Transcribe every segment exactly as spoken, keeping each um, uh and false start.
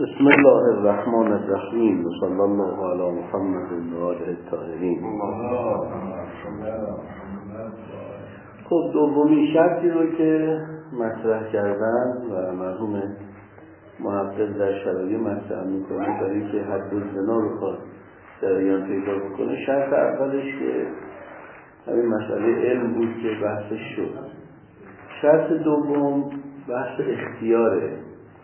بسم الله الرحمن الرحیم و صلی الله علی محمد و آله الطاهرین. خب دومین شرطی رو که مطرح کردن و مرحوم محقق در شرایط مطرح میکنه برای که حد زنا رو خواهد جریان پیدا بکنه، شرط اولش که همین مسئله علم بود که بحثش شد. شرط دوم بحث اختیاره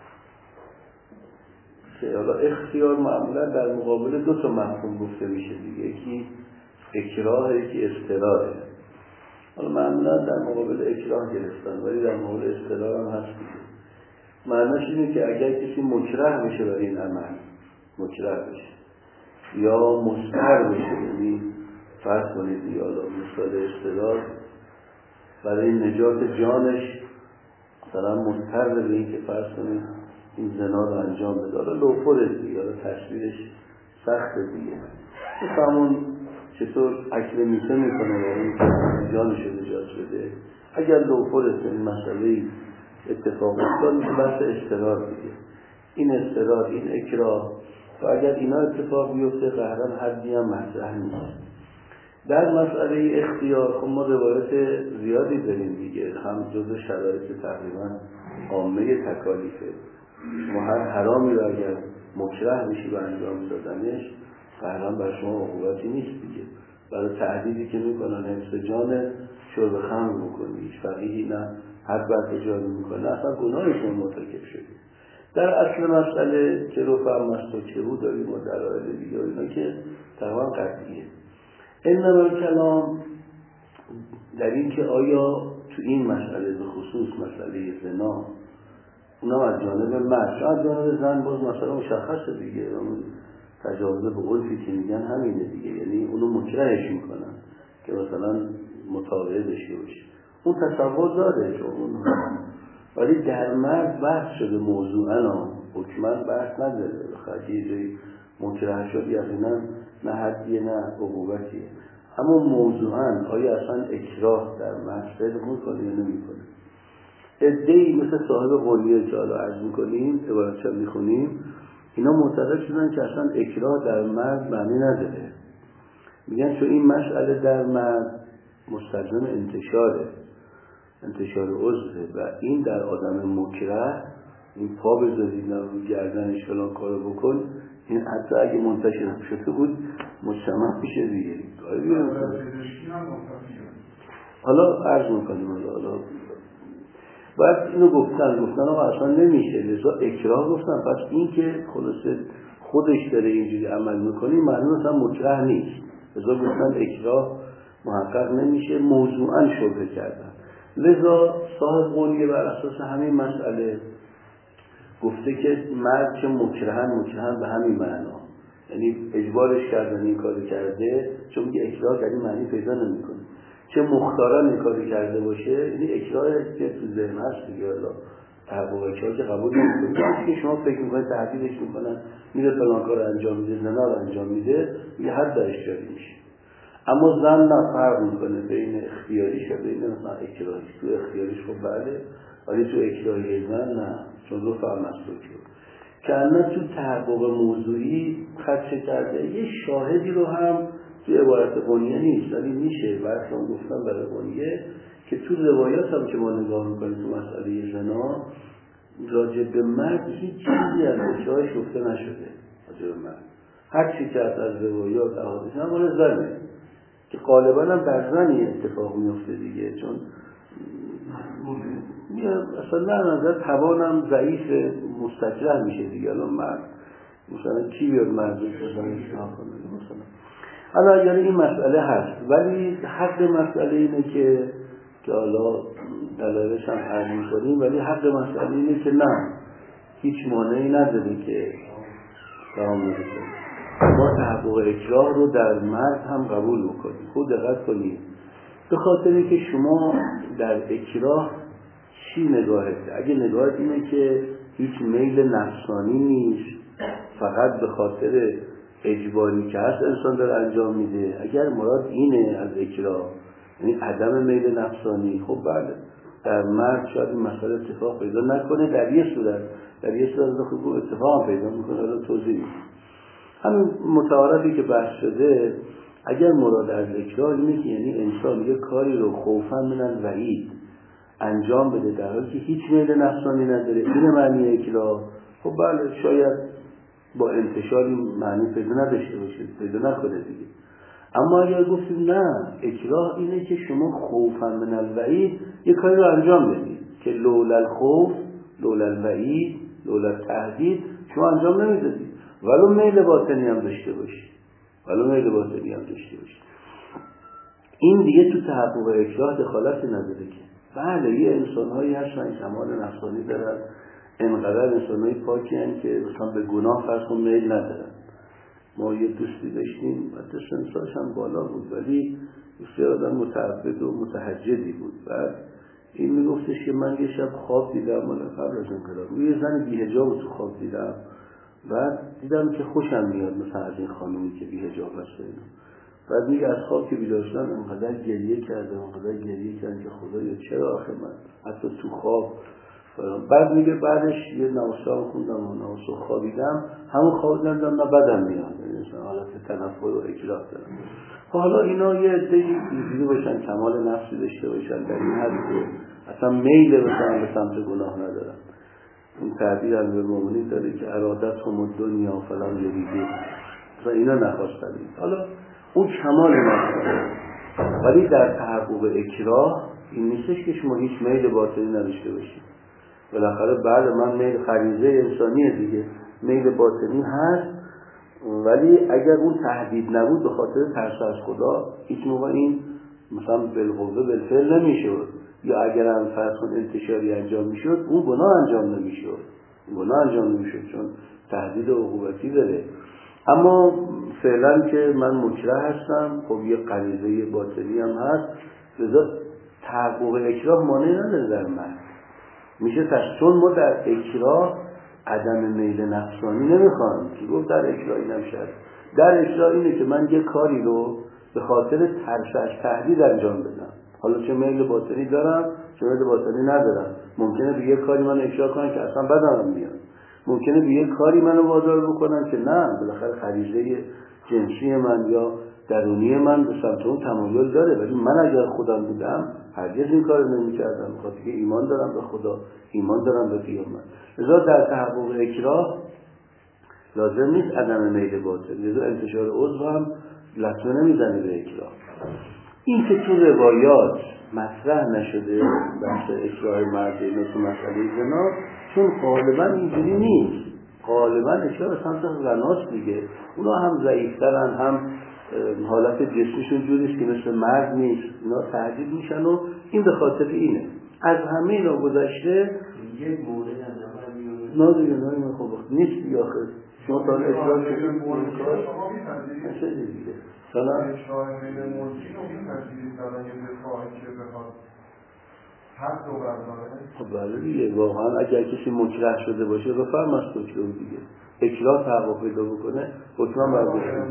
که حالا اختیار معمولا در مقابل دو تا مفهوم گفته میشه دیگه، یکی اکراه، یکی اضطراره. حالا معمولا در مقابل اکراه گرفتن ولی در مقابل اضطرار هم هست دیگه. معنیش اینه که اگر کسی مکره بشه برای این عمل، مکره بشه یا مضطر بشه، یعنی فرض کنید دیگه حالا مثال اضطرار برای نجات جانش مثلا مضطر به این که فرض کنید این زنا رو انجام بده، حالا لوفره دیگه، حالا تصویرش سخته دیگه، مثلا چطور اکل میسه میکنه برای این که جانش رو نجات بده. اگر لوفره این مسئله اتفاق افتاد میشه بحث اضطرار دیگه. این اضطرار، این اکراه و اگر اینا اتفاق بیفته قهرن حدی هم مطرح نیست. در مسئله اختیار خب ما روایت زیادی داریم دیگه، هم جزء شرایط تقریبا عامه تکالیفه. شما هر حرامی رو اگر مکره میشی به انجام دادنش قهرن بر شما عقوبتی نیست دیگه. برای تهدیدی که میکنن حفظ جان شرب خمر میکنی، فقیهی نه حد بر تجاری میکنه، اصلا گناهشون مرتکب شدی. در اصل مسئله که رو فهم مستوچه بود داریم و دلایل دیگه اینا که تمام قطعیه. انما کلام در این که آیا تو این مسئله به خصوص مسئله زنا اونا از جانب مرد از جانب زن باز مسئله مشخصه دیگه، اون تجاوز به عرفی که میگن همینه دیگه، یعنی اونو مکرهش میکنن که مثلا مطابقه داشته باشه، اون تصور داره چون ولی در مرد بحث شده موضوعا، حکما بحث نداره. بخاطر یه جایی مکره شد یقینا نه حدیه نه عقوبتیه، اما موضوعا آیا اصلا اکراه در مرد صدق میکنه یا نمیکنه. ادعی مثل صاحب قولیه که حالا عرض میکنیم عبارت چند میخونیم، اینا معتقد شدن که اصلا اکراه در مرد معنی نداره. میگن چون این مسئله در مرد مستلزم انتشاره، انتشار عضوه و این در آدم مکره این پا بذارید رو گردنش فلان کارو بکن، این حتی اگه منتشر شده بود مجتمع میشه دیگه. حالا عرض میکنیم حالا باید اینو گفتن گفتن آقا اصلا نمیشه، لذا اکراه گفتن. پس این که خلاصه خودش داره اینجوری عمل میکنی معلوم اصلا مکره نیست، لذا گفتن اکراه محقق نمیشه، موضوعا شبهه کردن. لذا صاحب قولیه بر اساس همین مسئله گفته که مرد که مکرهن مکرهن به همین معنا، یعنی اجبارش کردن این کارو کرده، چون میگه اکراه در این معنی پیدا نمیکنه چه مختارن این کارو کرده باشه، یعنی اکراه که تو ذهن هست دیگه، حالا تحقیق اکراه که قبول نمیکنه که شما فکر میکنید تهدیدش میکنن میره فلان کار انجام میده، زنا رو انجام میده، یه حد درش جاری میشه. اما زن نه، فرق میکنه بین اختیاریش و بین مثلا اکراهیش. تو اختیاریش خب بله، ولی تو اکراهی زن نه، چون دو فرق مسئولی که الان تو تحقیق موضوعی خدشه کرده. یه شاهدی رو هم تو عبارت قونیه نیست ولی میشه برای هم گفتم برای قونیه که تو روایات هم که ما نگاه میکنیم تو مسئله زنا راجع به مرد هیچ چیزی از اکراهش گفته نشده. راجع به مرد هر چی که از روایات احادیث هم مال زنه که غالبا هم در زنی اتفاق میفته دیگه، چون اصلا نه نظر توانم ضعیف مستکره میشه دیگه. الان مرد مثلا کی بیاد مرد مثلا اصلاح کنه مثلا. حالا یعنی این مسئله هست ولی حق مسئله اینه که که حالا دلایلش هم عرض می‌کنیم، ولی حق مسئله اینه که نه، هیچ مانعی نداره که تمام برسه. ما تحقق اکراه رو در مرد هم قبول بکنیم. خود دقت کنید به خاطر که شما در اکراه چی نگاهت؟ اگه نگاهت اینه که هیچ میل نفسانی نیست، فقط به خاطر اجباری که هست انسان داره انجام میده، اگر مراد اینه از اکراه یعنی عدم میل نفسانی، خب بله در مرد شاید این مسئله اتفاق پیدا نکنه، در یه صورت در یه صورت خوب اتفاق پیدا میکنه. حالا توضیح میدم. همین متعارفی که بحث شده، اگر مراد از اکراه اینه که یعنی انسان یه کاری رو خوفا من الوعید انجام بده در حالی که هیچ میل نفسانی نداره، این معنی اکراه. خب بله شاید با انتشار این معنی پیدا نداشته باشه، پیدا نکنه دیگه. اما اگر گفتیم نه، اکراه اینه که شما خوفا من الوعید یه کاری رو انجام بدید که لولا الخوف لولا الوعید لولا التهدید شما انجام نمیدادید، ولو میل باطنی هم داشته باشید، ولو میل باطنی هم داشته باشید. این دیگه تو تحقق اکراه دخالتی نداره که بله یه انسان‌هایی هستن کمال نفسانی دارن، انقدر انسان‌های پاکی هستن که مثلا به گناه فرض کن میل ندارن. ما یه دوستی داشتیم حتی سنساش هم بالا بود ولی بسیار آدم متعبد و متحجدی بود. بعد این میگفتش که من یه شب خواب دیدم، مال قبل از انقلاب، یه زن بی‌حجاب تو خواب دیدم. بعد دیدم که خوشم میاد مثلا از این خانومی که بی‌حجاب هست. بعد میگه از خواب که بیدار شدم انقدر گریه کردم انقدر گریه کردم که خدایا چرا آخه من حتی تو خواب. بعد میگه بعدش یه نوستا خوندم و نوستا خوابیدم، همون خوابیدم نه بدم میاد، مثلا حالت تنفر و اکراه دارم. حالا اینا یه عده‌ای اینجوری باشن کمال نفسی داشته باشن در این حد که اصلا میل مثلا به سمت گناه ندارن. این تعبیر امیرالمومنین داره که ارادت هم دنیا فلان یریدی، مثلا اینا نخواستن. حالا اون کمال نفسه، ولی در تحقق اکراه این نیستش که شما هیچ میل باطنی نداشته باشید. بالاخره بعد من میل غریزه انسانیه دیگه، میل باطنی هست، ولی اگر اون تهدید نبود به خاطر ترس از خدا هیچ موقع این مثلا بالقوه بالفعل نمیشد، یا اگر هم فرض کن انتشاری انجام میشد اون گناه انجام نمیشد، گناه انجام نمیشد چون تهدید عقوبتی داره. اما فعلا که من مکره هستم، خب یه غریزه باطنی هم هست، لذا تحقق اکراه مانع نداره در من میشه تشت. چون ما در اکراه عدم میل نفسانی نمیخوام که گفت در اکراه اینم شد. در اکراه اینه که من یه کاری رو به خاطر ترس از تهدید انجام بدم، حالا چه میل باطنی دارم چه میل باطنی ندارم. ممکنه به یه کاری من اکراه کنم که اصلا بدم میاد، ممکنه به یه کاری منو وادار بکنن که نه بالاخره غریزه جنسی من یا درونی من به سمت اون تمایل داره، ولی من اگر خودم بودم هرگز این کار نمی‌کردم، بخاطر که ایمان دارم به خدا، ایمان دارم به قیامت. لذا در تحقق اکراه لازم نیست عدم میل باطن، لذا انتشار عضو هم لطمه نمیزنه به اکراه. این که تو روایات مطرح نشده بحث اکراه مرد اینا تو مسئله زنا، چون غالبا اینجوری نیست، غالبا اکراه به سمت زناست دیگه. اونا هم ضعیفترن، هم حالت جسمیشون جوریست که مثل مرد نیست، اونا تهدید میشن و این به خاطر اینه. از همه اینا گذشته یک مورد از نظر نه دیگه نه این خوب نیست دیگه. آخر شما تا اکراه شدید نشه دیگه سلام اکراه بین مرجین رو می‌پذیرید برای یه دفاعی که بخواد حد رو برداره؟ خب بله دیگه، واقعا اگر کسی مکره شده باشه بفرم از دکتر دیگه اکراه تحقق پیدا بکنه حتما برداشته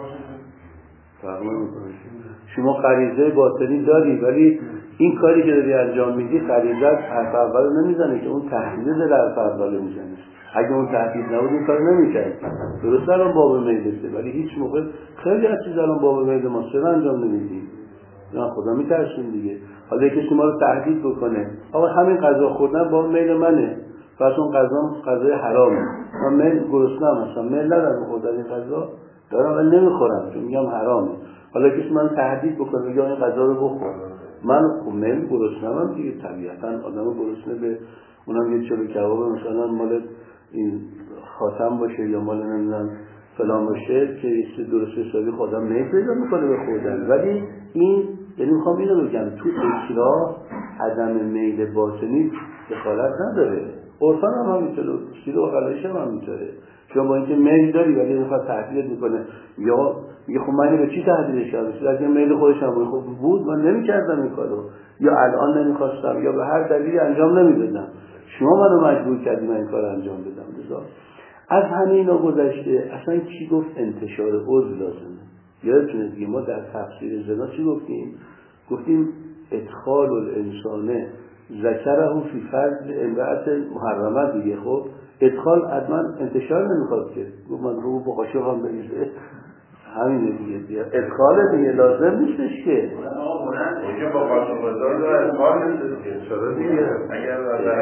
فرق نمی‌کنه. شما غریزه باطنی داری ولی این کاری که داری انجام میدی غریزه حرف اول نمیزنه که اون تهدید داره حرف اول میزنه. اگه اون تهدید نبود این کار نمی‌کرد. درست الان باب میل ولی هیچ موقع خیلی از چیزا الان باب میل ما چرا انجام نمیدیم؟ نه خدا میترسیم دیگه. حالا کسی ما رو تهدید بکنه آقا همین غذا خوردن با میل منه، پس اون غذا غذای حرامه، من میل گرسنه‌ام هستم، میل ندارم خوردن این غذا دارم ولی نمیخورم چون میگم حرامه. حالا کسی من تهدید بکنه میگه این غذا رو بخور، من خب میل گرسنه‌ام دیگه، طبیعتا آدم گرسنه به اونم یه چلو کباب مثلا مال این خاتم باشه یا مال نمیدونم فلان باشه که یه درست حسابی خودم میل پیدا میکنه به خوردن. ولی این یعنی میخوام اینو بگم تو اکراه عدم میل باطنی دخالت نداره. عرفان هم همینطوره، سیر و غلایش هم همینطوره. شما با اینکه میل داری ولی نمیخواد تهدید میکنه یا میگه خب من به چی تهدیدش کردم؟ اگه میل خودش هم خب بود من نمیکردم این کارو، یا الان نمیخواستم یا به هر دلیلی انجام نمیدادم، شما منو مجبور کردی من این کارو انجام بدم. لذا از همه اینا گذشته اصلا کی گفت انتشار عضو لازمه؟ یادتونه دیگه ما در تفسیر زنا چی گفتیم؟ گفتیم ادخال الانسان ذکره فی فضل امرأت محرمه دیگه. خب ادخال حتما انتشار نمیخواد که من رو با قاشق هم بریزه، همینه دیگه دیگه ادخال دیگه لازم نیستش که اینجا با قاشق بزار داره ادخال نیستش که چرا دیگه اگر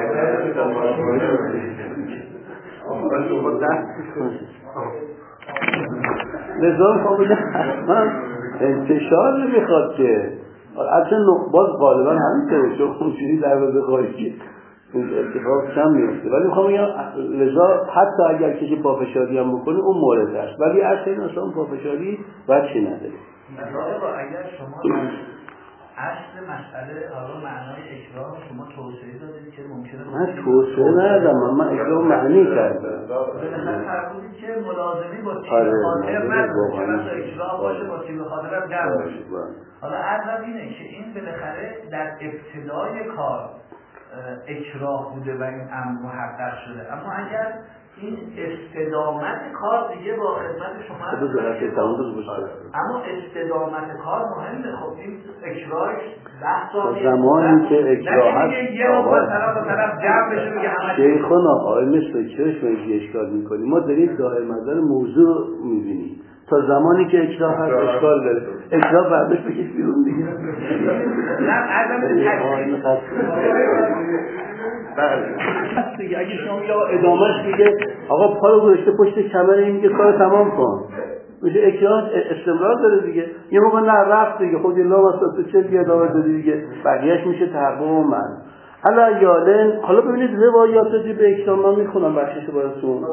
نظام کاملا حتما انتشار نمیخواد که اصلا باز غالبا همینطوره، چون اونجوری دروازه خارجی اتفاق کم میفته. ولی میخوام بگم لذا حتی اگر کسی پافشاری هم بکنه اون مورد است، ولی اصلا این اصلا پافشاری بچه نداره. اگر شما اصل مسئله حالا معنای اکراه شما توسعه دادید که ممکنه من توسعه ندادم، من اکراه معنی کردم. بالاخره فرمودید که ملازمی با تیم خاطر نداره، چرا اکراه باشه با تیم خاطر هم جمع باشه. حالا عرضم اینه که این بالاخره در ابتدای کار اکراه بوده و این امر محقق شده، اما اگر این استدامت کار دیگه با خدمت شما اما استدامت کار مهمه. خب این اکراهش ده سال زمانی که اکراه هست یه رو طرف و طرف جمع بشه میگه همه شیخونا آقای مثل چرش میگه اشکال میکنیم، ما داریم دائم مدار موضوع میبینیم تا زمانی که اکراه هست اشکال داره، اکراه بعدش بکش بیرون دیگه. نه عدم تشریح بله دیگه اگه شما یا ادامهش میگه آقا پا رو گذاشته پشت کمر این میگه کار تمام کن، میشه اکراه استمرار داره دیگه. یه موقع نه رفت دیگه خود الله واسه تو چه دیگه ادامه دادی دیگه، بقیه‌اش میشه تحقق من. حالا یالن حالا ببینید روایات رو به اکراه من میخونم بخشش براتون.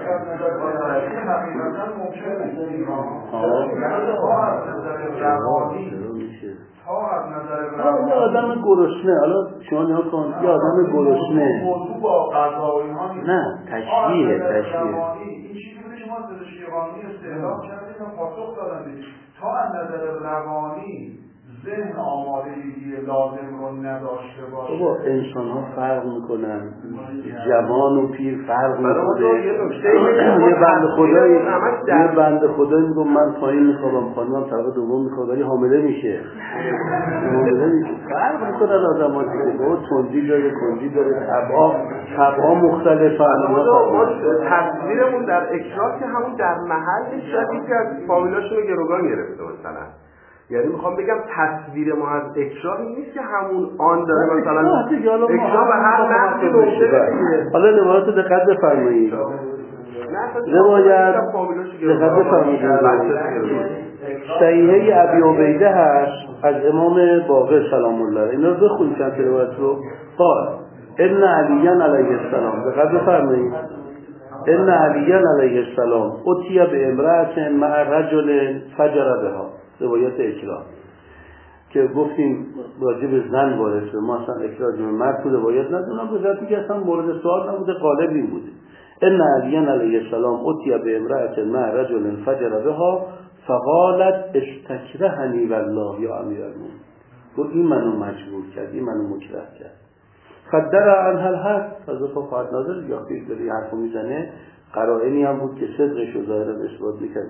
حالا یه آدم گرسنه، حالا شما نها کن یه آدم گرسنه موضوع با قضا و اینها نیست، نه تشبیه تشبیه این چیزی بوده شما پزشکی روانی استعلام کردید و پاسخ دادن تا از نظر روانی ذهن آمادگی لازم رو نداشته باشه. بابا انسان ها فرق میکنن، جوان و پیر فرق میکنه. یه بنده خدایی یه بنده خدایی میگم من پایین میخوابم، خانمم طبقه دوم میخوابه ولی حامله میشه، حامله میشه. فرق میکنن آدم ها دیگه، بابا تندی داره کندی داره، طبعا طبعا مختلفه. ما تصویرمون در اکراه که همون در محل شدید که از فامیلاشون رو گروگان گرفته مثلا، یعنی میخوام بگم تصویر ما از اکراه این نیست که همون آن داره مثلا اکراه به هر نحوی ممکنه. حالا روایات دقت بفرمایید، روایت دقت بفرمایید. صحیحه ابی عبیده هست از امام باقر سلام الله، اینا رو بخونید چند روایت رو. قال ان علی علیه السلام، دقت بفرمایید، ان علی علیه السلام اتی به امرأة مع رجل فجر بها، روایت اکراه که گفتیم راجع به زن وارد شده، ما اصلا اکراه جمع مرد تو روایت ندونم، بذاتی که اصلا مورد سوال نبوده، غالب این بوده. ان علی علیه السلام اتی به امرأة مع رجل فجر بها فقالت استکرهنی والله یا امیرالمومنین، گفت این منو مجبور کرد، این منو مکره کرد. قدر عنها الحق، فضا فاعل نازل یا فکر داری حرفو میزنه، قرائنی هم بود که صدقش رو ظاهرا اثبات میکرد.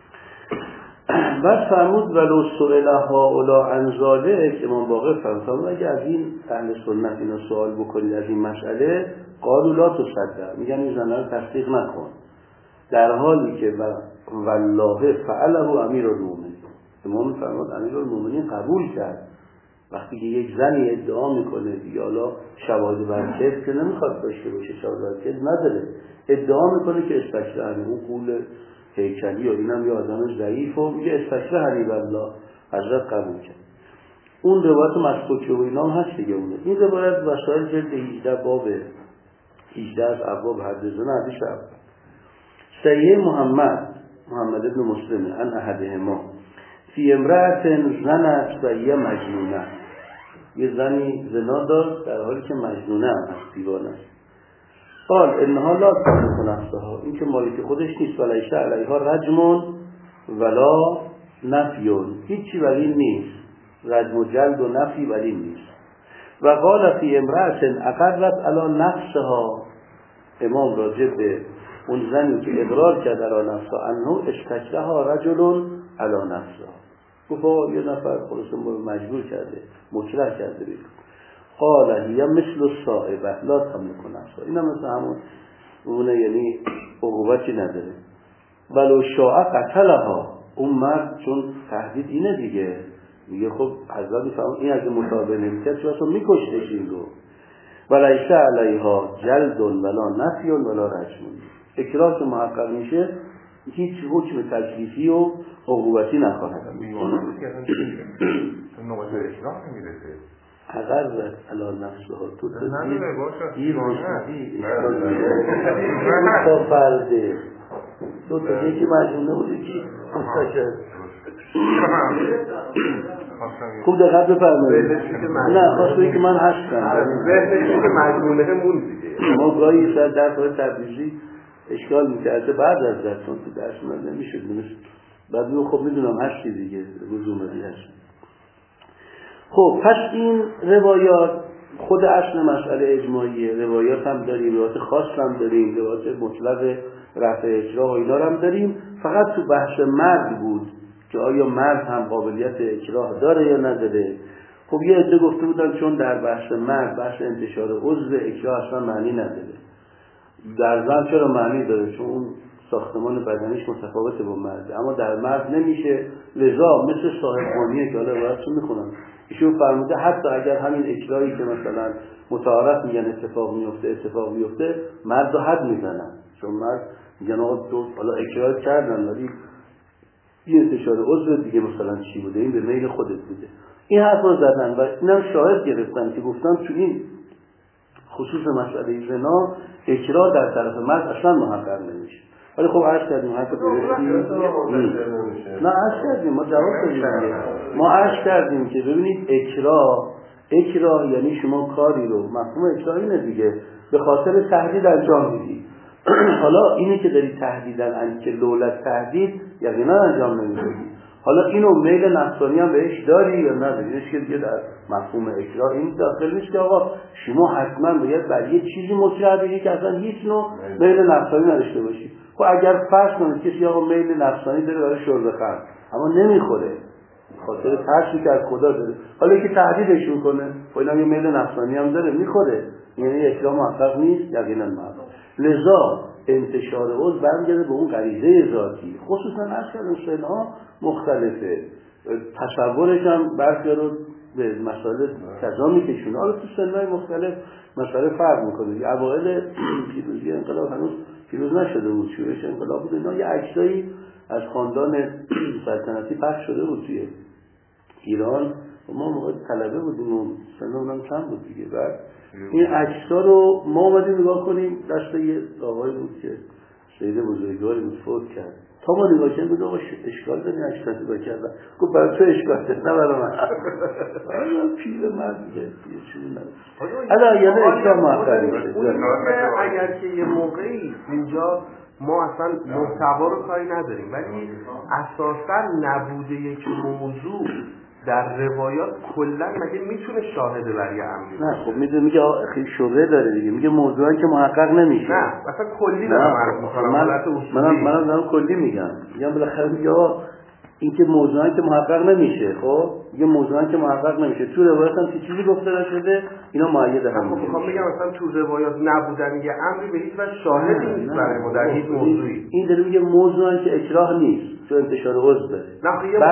بس فرمود ولو سئل هؤلاء عن ذلک، امام باقر فرمود اگه از این اهل سنت اینا سوال بکنید از این مسئله، قالوا لا تصدق، میگن این زنه رو تصدیق نکن، در حالی که والله فعله امیرالمومنین، امام فرمود امیرالمومنین قبول کرد. وقتی که یک زنی ادعا میکنه دیگه، حالا شواهد بر کذب که نمیخواد داشته باشه، شواهد بر کذب نداره، ادعا میکنه که استکرهنی، اون قول هیکلی و اینم یه آدم ضعیف و میگه استکرهنی والله، حضرت قبول کرد. اون روایت مسکوکه و اینام هست دیگه اونه. این روایت وسائل جلد هجده باب هجده از ابواب حد زنا حدیث اول. صحیح محمد محمد ابن مسلم عن احدهما فی امرأة زنت و هی مجنونه، یه زنی زنا داشت در حالی که مجنونه هم هست، دیوانه است. قال انها لا تملك نفسها، این که مالک خودش نیست، ولیس علیها رجم ولا نفی، هیچی ولی نیست، رجم و جلد و نفی ولی نیست. و قال فی امرأة اقرت علی نفسها، امام راجع به اون زنی که اقرار کرد علی نفسها انه استکرهها رجل علی نفسها، گفت یه نفر خلاص مجبور کرده، مکره کرده بید. قال هی مثل الصائبه لا تملک نفسها. اینا مثل همون اونه، یعنی عقوبتی نداره. ولو شاء قتلها، اون مرد چون تهدید اینه دیگه، میگه خب حضرت میفهمون این اگه مطابقه نمیکرد چون اصلا میکشتش این رو. ولیس علیها جلد ولا نفی ولا رجم. اکراه که محقق میشه هیچ حکم تکلیفی و عقوبتی نخواهد. نوبت اکراه نمیرسه. اگر علا نفسها تو نداره باشه دیر نشدی تا فرده دو تا یکی مجمونه بود یکی مستشد. خوب دقت بفرمایید. نه خواستوی که من هستم ذهنشون که مجمونه مون دیگه. ما گاهی سر در طور تبریزی اشکال میکرده بعد از درستان تو درس من نمیشد نمیشد بعد میگو خب میدونم هستی دیگه روزومدی هست. خب پس این روایات خود اصل مسئله اجماعیه. روایات هم داریم، روایات خاص هم داریم، روایات مطلق رفع اجرا و اینا هم داریم. فقط تو بحث مرد بود که آیا مرد هم قابلیت اکراه داره یا نداره. خب یه عده گفته بودن چون در بحث مرد بحث انتشار عضو اکراه اصلا معنی نداره. در زن چرا معنی داره؟ چون اون ساختمان بدنش متفاوته با مرد، اما در مرد نمیشه. لذا مثل صاحب خانیه که حالا روایتشو میخونم، ایشون فرموده حتی اگر همین اکراهی که مثلا متعارف میگن اتفاق میفته اتفاق میفته مرد رو حد میزنن، چون مرد میگن آقا تو حالا اکراه کردن ولی این انتشار عضو دیگه مثلا چی بوده، این به میل خودت بوده. این حرف رو زدن و اینم شاهد گرفتن که گفتن تو این خصوص مسئله زنا اکراه در طرف مرد اصلا محقق نمیشه. ولی خب عرض کردیم حرف درستی نه عرض کردیم ما جواب دادیم ما عرض کردیم که ببینید اکراه اکراه یعنی شما کاری رو، مفهوم اکراه اینه دیگه، به خاطر تهدید انجام میدی. حالا اینه که داری تهدیدن که دولت تهدید یقینا انجام نمیدی. حالا اینو میل نفسانی هم بهش داری یا نداری؟ اینش که دیگه در مفهوم اکراه این داخل نیست که آقا شما حتما باید بر یه چیزی مطلع بگی که اصلا هیچ نوع میل نفسانی نداشته باشی. خب اگر فرض کنید کسی آقا میل نفسانی داره برای شرب خمر اما نمیخوره خاطر ترسی که از خدا داره، حالا که تهدیدش میکنه خب اینا یه میل نفسانی هم داره میخوره، یعنی اکراه محقق نیست یقینا محقق. لذا انتشار عضو برمیگرده به اون غریزه ذاتی. خصوصا اصلا سنها مختلفه، تصورش هم برخی رو به مسائل کذا میکشونه. حالا تو سنهای مختلف مسائل فرق میکنه. اوائل پیروزی انقلاب هنوز پیروز نشده بود، شورش انقلاب بود، اینا یه عکسایی از خاندان سلطنتی پخش شده بود توی ایران. ما موقع طلبه بودیم و سنمون کم بود دیگه. بعد این عکس‌ها رو ما اومدیم نگاه کنیم، دست یه آقای بود که سید بزرگواری بود فوت کرد. تا ما نگاه کردیم بود آقا اشکال داریم عکس‌ها نگاه کردن. گفت برای تو اشکال داره نه برای من. آقا پیر مرد دیگه یه چیزی نداره. حالا یعنی اکرام محقق میشه. اگر که یه موقعی اینجا ما اصلا محتوا رو کاری نداریم ولی اساساً نبوده یک موضوع در روایات کلا مگه میتونه شاهد بر یه امری؟ نه خب میدونه میگه خیلی شبهه داره دیگه، میگه موضوعی که محقق نمیشه. نه مثلا کلی دارم عرض میکنم حالت اصولی. منم منم دارم کلی میگم. میگم بالاخره میگه این که موضوعی که محقق نمیشه. خب میگه موضوعی که محقق نمیشه. تو روایات هم چه چیزی گفته شده اینا مؤید هم. خب میخوام بگم مثلا تو روایات نبودن یه امری به هیچ وجه شاهدی نیست برای ما در هیچ موضوعی. این داره میگه موضوعی که اکراه نیست چون انتشار عضو داره. نه خب یه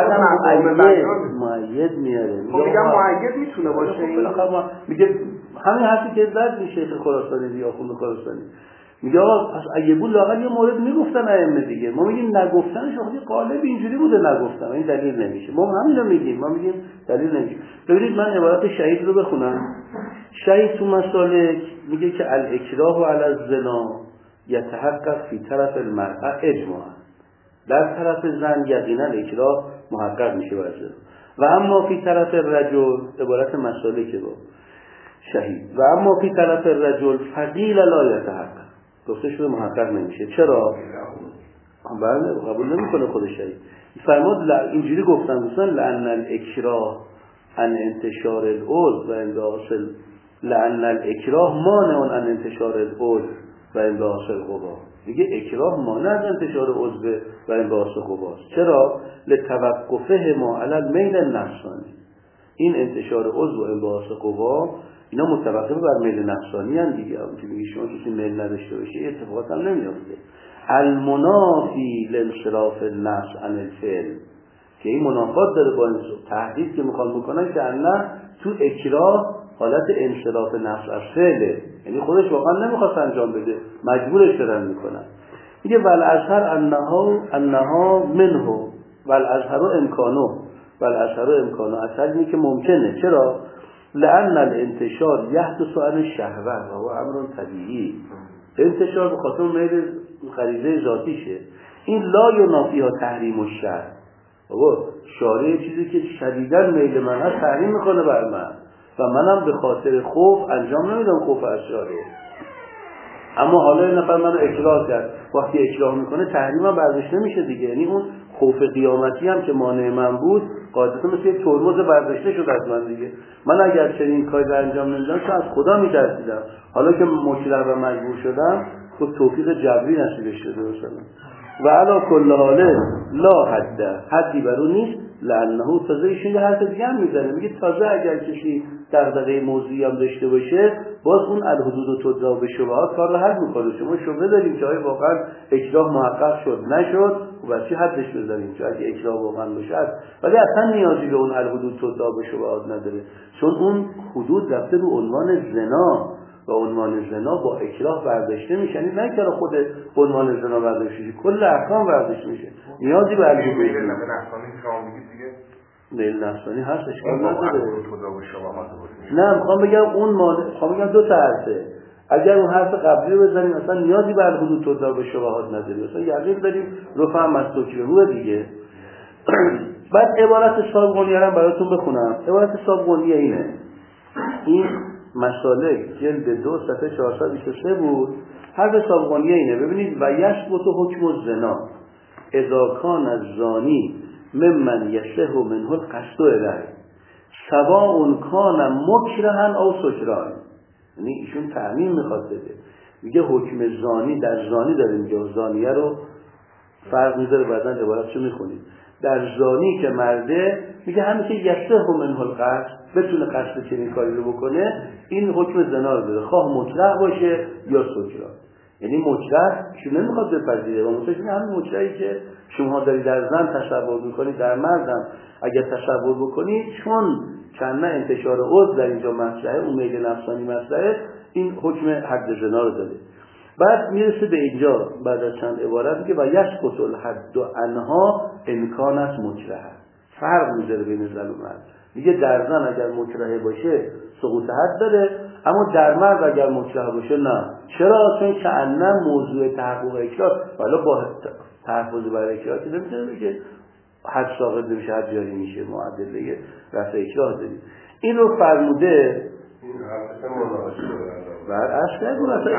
بعدم مؤید میاره. خب میگم مؤید میتونه باشه. میگه همین حرفی که زد میشه شیخ خراسانی یا خون خراسانی. میگه آقا پس اگه بود لااقل یه مورد میگفتن ائمه دیگه. ما میگیم نگفتنش خودی قالب اینجوری بوده نگفتن، این دلیل نمیشه. ما همین رو میگیم، ما میگیم دلیل نمیشه. ببینید من عبارت شهید رو بخونم. شهید تو مسالک میگه که الاکراه علی الزنا یتحقق فی طرف المرأة اجماعا، در طرف زن یقینا اکراه محقق میشه برای زن، و اما فی طرف الرجل عبارت مسالک با شهید و اما فی طرف الرجل فقیل لا یتحقق، گفته شده محقق نمیشه. چرا؟ بله قبول نمیکنه خود شهید. فرمود اینجوری گفتن مثلا لأن الاکراه عن انتشار العضو و انبعاث لأن الاکراه مانع عن انتشار العضو و انبعاث الغبار. میگه اکراه مانع از انتشار عضو و انبعاث غبار. چرا؟ لتوقفه ما علی المیل النفسانی. این انتشار عضو و انبعاث غبار اینا متوقف بر میل نفسانی ان دیگه. اون که میگه شما کسی میل نداشته باشه اتفاقات هم نمیافته. المنافی لانصراف النفس عن الفعل، که این منافات داره با این تهدید که میخوان بکنن که الله تو اکراه حالت انصراف نفس از فعله، یعنی خودش واقعا نمیخواست انجام بده مجبورش دارن میکنن. میگه ول ازهر انها انها منه ول ازهر امکانه ول ازهر امکانه اثر اینه که ممکنه. چرا؟ لأن الانتشار یحدث عن الشهوه و هو امر طبیعی. انتشار به خاطر میل غریزه ذاتیشه. این لا ینافیها تحریم الشرع. بابا شارع چیزی که شدیداً میل من هست تحریم میکنه بر من و منم به خاطر خوف انجام نمیدم خوف از شارع. اما حالا این نفر منو اکراه کرد، وقتی اکراه میکنه تحریمم برداشت نمیشه دیگه. یعنی اون خوف قیامتی هم که مانع من بود قاعدتا مثل یک ترمز برداشته شد از من دیگه. من اگر چنین کاری رو انجام نمیدم چون از خدا میترسیدم، حالا که مکرر و مجبور شدم خب توفیق جبری نصیبش شده مثلا. و علا کل حاله لا حد، حدی برو نیست. لانه تازه ایشون یه حرف دیگه هم میزنه، میگه تازه اگر کسی دغدغه موضوعی هم داشته باشه باز اون الحدود و تدعا به شبهات کار رو حل میکنه. شما شبهه داریم که آیا واقعا اکراه محقق شد نشد و بس چی حدش بذاریم چون اگه اکراه واقعا باشه، ولی اصلا نیازی به اون الحدود تدعا به شبهات نداره، چون اون حدود رفته رو عنوان زنا و عنوان زنا با اکراه برداشته میشه. یعنی نه که خود عنوان زنا برداشته میشه، کل احکام برداشته میشه، نیازی به الحدود میل نفسانی که شما میگید دیگه میل نفسانی هست، اشکال نداره. نه نه میخوام بگم اون مانع، میخوام بگم دو تا حرفه. اگر اون حرف قبلی رو بزنیم مثلا نیازی به الحدود تدعا به شبهات نداریم، مثلا یقین داریم رفع مسلوک رو دیگه. بعد عبارت صابغونیه رو براتون بخونم. عبارت صابغونیه اینه، این مسالک جلد دو صفحه چهارصد و بیست و سه بود. حرف صابغونیه اینه، ببینید و یثبت حکم الزنا اذا کان الزانی ممن یصح منه القصد الیه سواء کان مکرها او سکران. یعنی ایشون تعمیم میخواد بده، میگه حکم زانی در زانی داره، میگه زانیه رو فرق میذاره، بعداً عبارتشو میخونید. در زانی که مرده میگه همین که یصح منه القصد، بتونه قصد چنین کاری رو بکنه، این حکم زنا رو داره، خواه مکره باشه یا سکران. یعنی مکره چون نمیخواد بپذیره و مثلا همین مکرهی که شما داری در زن تصور میکنید در مردم اگر تصور بکنید، چون چند انتشار عضو در اینجا مطرحه، اون میل نفسانی مطرحه، این حکم حد زنا رو داره. بعد میرسه به اینجا بعد از چند عبارت میگه و یسقط الحد عنها امکانت مکره، فرق میذاره بین زن و مرد. میگه در زن اگر مکره باشه سقوط حد داره، اما در مرد اگر مکره باشه نه. چرا؟ چون کأنه موضوع تحقق اکراه، حالا با تحفظ بر اکراه که نمیتونه بگه حد ساقط نمیشه، حد جاری میشه، معدله رفع اکراه داریم. این رو فرموده این حرفت مناسبه بعد اصلا مثلا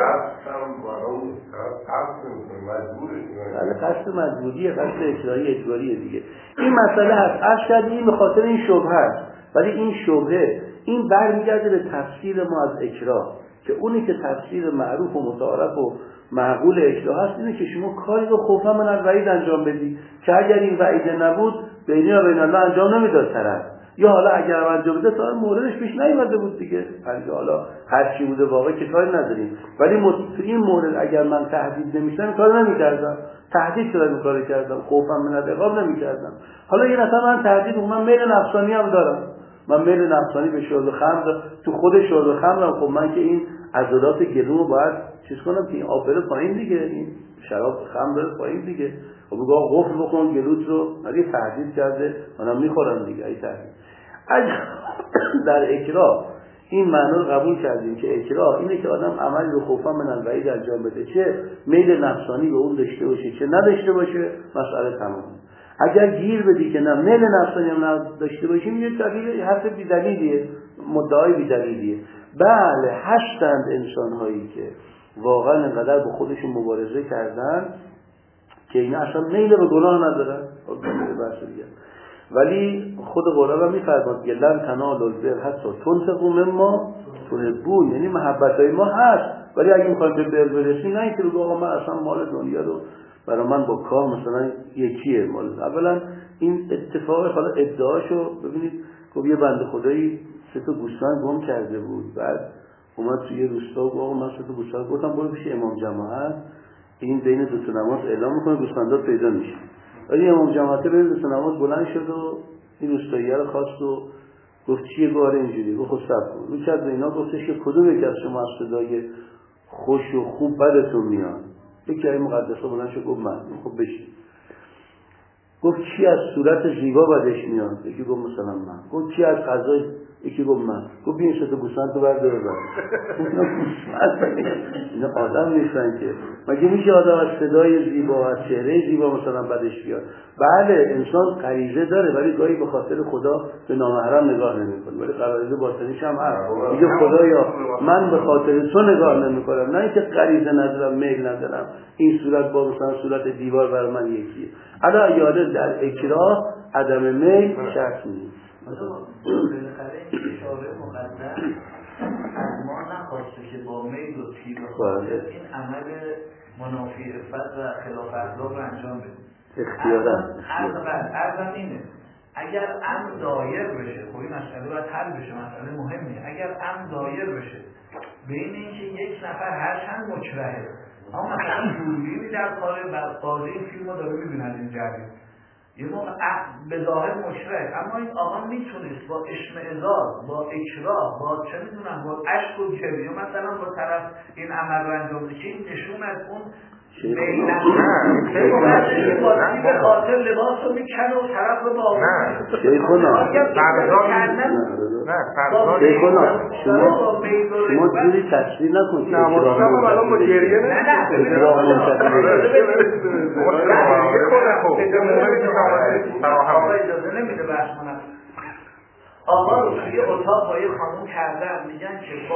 بله قصد مجبوریه، قصد اجرایی اجباریه دیگه. این مسئله هست اصلا این به خاطر این شبهه است، ولی این شبهه این برمیگرده به تفسیر ما از اکراه که اونی که تفسیر معروف و متعارف و معقول اکراه هست اینه که شما کاری رو خوفا من از وعید انجام بدی که اگر این وعید نبود بینی و بین الله انجام نمیداد طرف، یا حالا اگر انجام بده تا موردش پیش نیومده بود دیگه، حالا حالا هر چی بوده واقعا که کاری نداریم، ولی تو این مورد اگر من تهدید نمیشدم کار نمیکردم، تهدید شدم این کارو کردم، خوفم من از عقاب نمیکردم. حالا یه نفر من تهدید من میل نفسانی هم دارم، من میل نفسانی به شرب خمر، تو خود شرب خمرم، خب من که این عضلات گلومو باید چیز کنم که این آب بره پایین دیگه، این شراب خمر بره پایین دیگه، خب بگاه قفل بکن گلوت رو، ولی تهدید کرده منم میخورم دیگه. ای تهدید اگر در اکراه این معنی رو قبول کردیم که اکراه اینه که آدم عملی رو خوفا من الوعید انجام بده، چه میل نفسانی به اون داشته باشه چه نداشته باشه، مسئله تمام. اگر گیر بدی که نه میل نفسانی هم نداشته باشیم، یه دلیل حرف بی‌دلیلیه، مدعای بی‌دلیلیه. بله هستند انسان‌هایی که واقعا انقدر با خودشون مبارزه کردن که اینا اصلا میل به گناه ندارن، ولی خود قرآن هم می‌فرماد که لن تنالوا البر حتی تنفقوا مما تحبون، یعنی محبتای ما هست، ولی اگه می‌خوایم به بر برسیم نه اینکه بگو آقا من اصلا مال دنیا رو برای من با کار مثلا یکیه مال. اولا این اتفاق حالا ادعاشو ببینید، خب یه بنده خدایی سه تا گوسفند گم کرده بود. بعد اومد توی روستا و گفت من سه تا گوسفند گفتم برو پیش امام جماعت، این بین دو تا نماز اعلام میکنه گوسفندا پیدا میشه. ولی امام جماعت بین دو تا نماز بلند شد و این روستاییه رو خواست و گفت چیه گواره اینجوری؟ گفت خب صبر کن. رو کرد به اینا گفتش که کدوم یکی از شما از صدای خوش و خوب بدتون میاد؟ یکی از مقدسا بلند شد گفت من. خب بشین. گفت کی از صورت زیبا بدش میاد؟ یکی گفت مثلا من. گفت کی از غذای؟ یکی گفت من. گفت بین سه تا گوسفند تو برده ببر. اینا آدم نیستن که. مگه میشه آدم از صدای زیبا و از چهره زیبا مثلا بدش بیاد؟ بله انسان غریزه داره ولی گاهی به خاطر خدا به نامحرم نگاه نمیکنه، ولی غریزه باطنیش هم هست. میگه خدایا من به خاطر تو نگاه نمیکنم، نه اینکه غریزه ندارم میل ندارم این صورت با مثلا صورت دیوار برای من یکیه. حالا یاده در اکراه عدم میل شرط نیست. بالاخره این اشاره مقدس از ما نخواسته که با میل و تیر و خاطر این عمل منافی عفت و خلاف اخلاق رو انجام بدیم. اختیارا ارزم اینه اگر امر دایر بشه، خب این مسئله باید حل بشه، مسئله مهمیه. اگر امر دایر بشه بین اینکه یک نفر هرچند مکرهه اما مثلا دوربینی در کار قاضی این فیلم رو داره میبینه از این جریان، یه موقع به ظاهر مشرک اما این آقا میتونست با اشمئزاز، با اکراه، با چه میدونم با اشک و گریه مثلا با طرف این عمل رو انجام بده که این نشون از اون میلن نه با به خاطر لباس رو میکنه و طرف رو با نه شیخونا نه شیخونا شما شما جوری تصویر نکن که نمازش هم الان با گریه نه نه اکراه آقا اجازه نمیده بحث کنم. آقا رو توی اتاق با یه خانوم کردن میگن که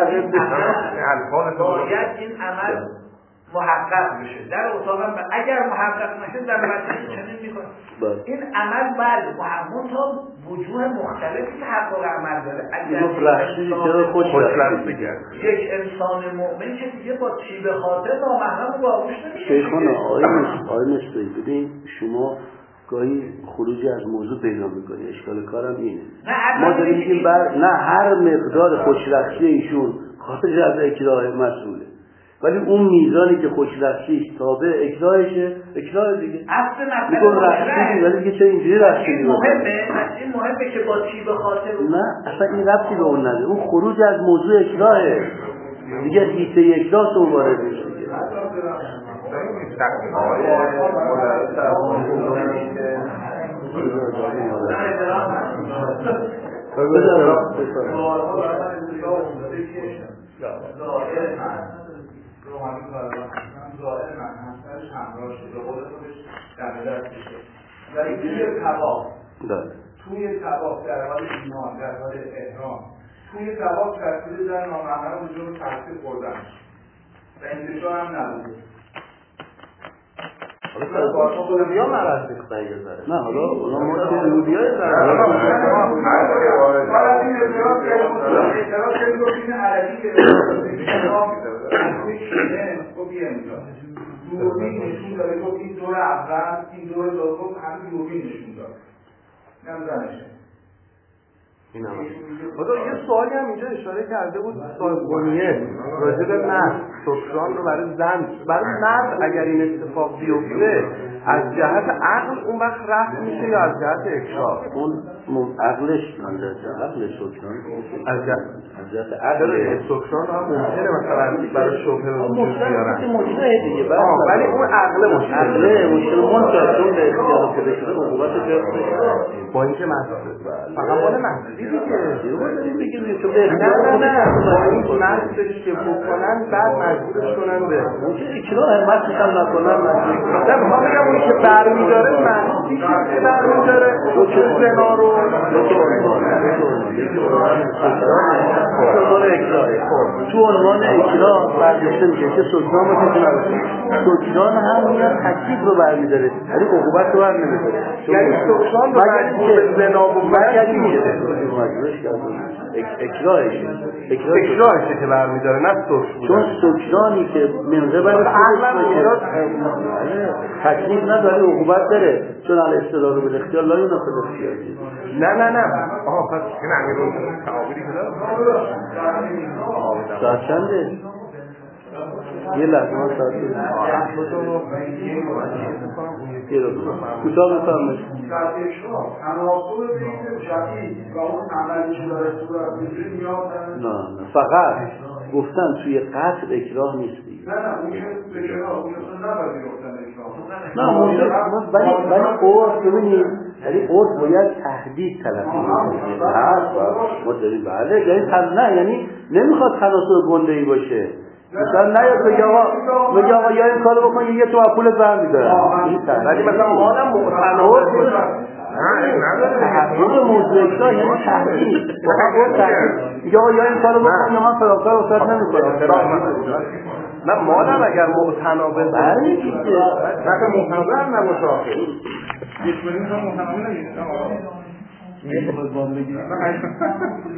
باید این عمل محقق بشه در اتاق هم اگر محقق نشه در بچه چنین میکنه این عمل بله محمون تا وجوه مختلفی تحقق عمل داره. اگر یک انسان مؤمن که دیگه با طیب خاطر نامحرم و باهوش نمیشه. شیخانا آقای مصطفی ببین شما گاهی خروجی از موضوع پیدا میکنی، اشکال کارم اینه ما داریم میگیم بر نه هر مقدار خوشرخصی ایشون خاطر از اکراه مسئوله، ولی اون میزانی که خوشرخصیش تابع اکراهشه اکراه دیگه اصل میگم رخصی ولی دیگه چه اینجوری رخصی این مهمه این مهمه که با چی به خاطر نه اصلا این ربطی به اون نداره، اون خروج از موضوع اکراهه دیگه حیطه اکراه تو وارد میشه دیگه. رو همین کارمان ظاهر من همسرش همراه شده به قول خودش دم دست بشه ولی توی طواف توی طواف در حال ایمان در حال احرام توی طواف تصویر در نامحرم وجود رو تحصیل خوردن و انتشار هم نبوده. حالا سعودی ها مرز میختن یه ذره نه حالا اونا ما سعودی های ذره حالا این اعتراض اعتراض کنید و این عربی که خب یه امضا دوربین نشون داره خب این دور اول این دور دوم همین دوربین نشون داره نمیدانشه این هم خدا یه سوالی هم اینجا اشاره کرده بود صاحب قنیه راجع به مرد سکران رو برای زن برای مرد اگر این اتفاق بیفته از جهت عقل اون وقت رفت میشه یا از جهت اکراه؟ اون عقلش از جهت عقل سکران از جهت از جهت عقل سکران هم ممکنه مثلا برای شبهه به وجود بیارن مشکل دیگه ولی اون عقل مشکل عقل مشکل منتظر به اختیار خودش رو عقوبت گرفته با اینکه مسئله فقط مال مسئله دیگه بگیرید تو نه نه نه با این مسئلهش که بکنن بعد مجبورش کنن به اکراه مسئله هم نکنن نه میخوام بگم اونی که برمیداره مسئله که برمیداره حکم زنا رو تو عنوان اکراه برداشته میشه که سلطان باشه که نباشه سلطان هم میاد تکلیف رو برمیداره ولی عقوبت رو برنمیداره یعنی سلطان رو مجبور زنا بکنن میشه اکراهشه اکراهشه که برمیداره نه سلطان چون سلطانی که منقه بر تکلیف نداره عقوبت داره چون الاستدلال بالاختیار لا ینافی الاختیار نه نه نه آها پس این امیرون تعابیری که داره ساعت چنده؟ یه لحظه ما ساعت یه رو بزن کتاب بفرمایید تناسب بین جدید و اون عملی که داره صورت میگیره نیاز نه نه فقط گفتن توی قتل اکراه نیست دیگه. نه نه اون که اکراه اون اصلا نباید گفتن اکراه نه موضوع ولی ولی قرص ببینید ولی قرص باید تهدید تلقی بکنه هست ما داریم بله یعنی نه یعنی نمیخواد تناسب گنده‌ای باشه مثلا نیاد بگه آقا بگه آقا یا این کارو بکن یه تو پولت برمی‌دارم ولی مثلا مالم متناول تحقیق موضوع اکراه یعنی تهدید یا یا این کارو بکن یا من فلان کارو واسط نمی‌کنم نه مالم اگر متناول بله چیزه مثلا متناول هم نباشه آخه یک بریم تا متناول نگید